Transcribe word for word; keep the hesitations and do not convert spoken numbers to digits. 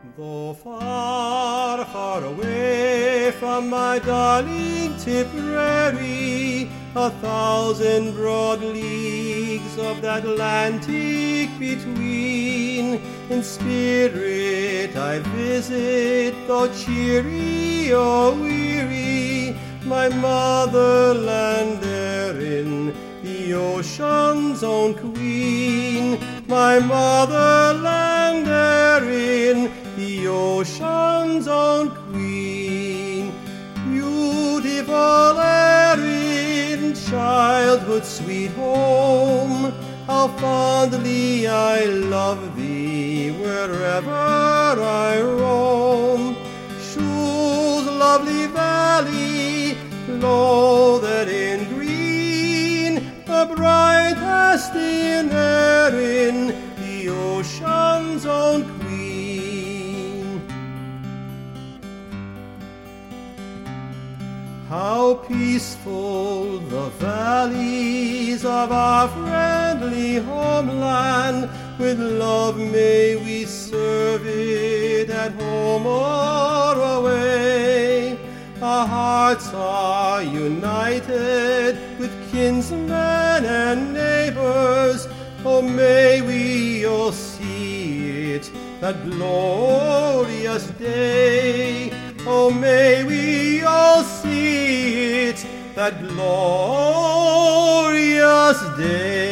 Though far, far away from my darling Tipperary, a thousand broad leagues of the Atlantic between, in spirit I visit, though cheery or weary, my motherland therein, the ocean's own queen, my motherland therein, the ocean's own queen. Beautiful Erin, childhood's sweet home, how fondly I love thee wherever I roam. Shoals, lovely valley, clothed in green, the brightest in Erin, the ocean's own queen. How peaceful the valleys of our friendly homeland, with love may we serve it at home or away. Our hearts are united with kinsmen and neighbors, oh may we all see it, that glorious day. Oh may we all see it, that glorious day.